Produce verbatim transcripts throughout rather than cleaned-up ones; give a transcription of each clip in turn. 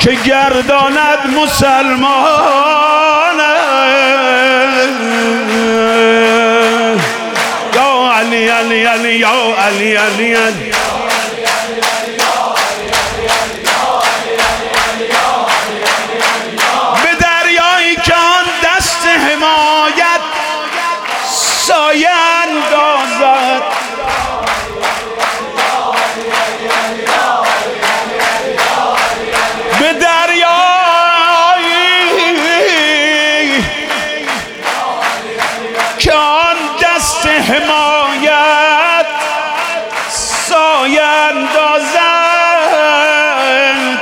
که گرداند مسلمان. یا علی علی علی یا علی علی علی به دریایی که آن دست حمایت سایه اندازد، به دریایی که آن دست حمایت سایه اندازد،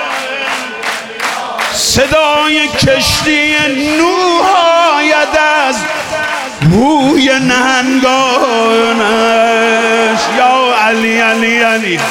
صدای کشتی نوح آید از بوی نهنگانش. یا علی علی علی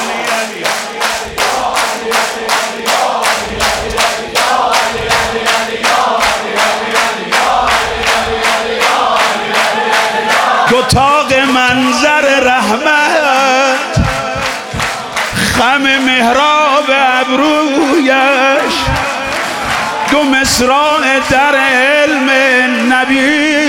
دو تاق منظر رحمت، خم محراب ابرویش، دو مصراع در علم نبی،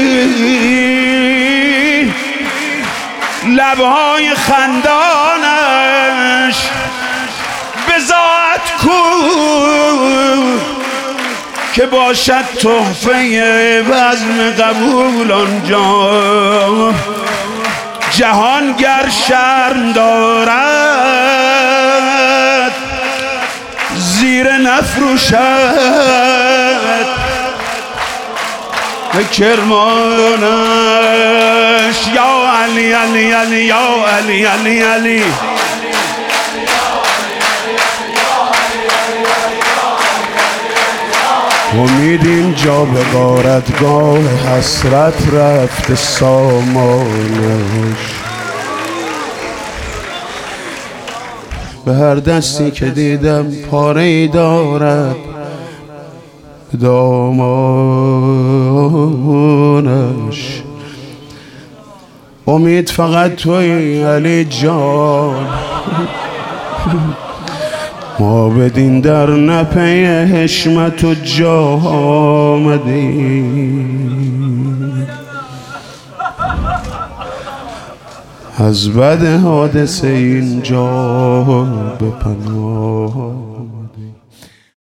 لبهای خندانش، بزاعت کو که باشد تحفه بزم قبول آنجا. جهان گر شرم دارد زیر نفروشد به کرمانش. یا علی علی علی یا علی علی علی امید اینجا به غارتگاه حسرت رفت سامانش. به هر دستی که دیدم پاره ای دارد دامانش. امید فقط توی علی جان، ما بدین در نپی حشمت و جاه آمدیم، از بد حادثه اینجا به پناه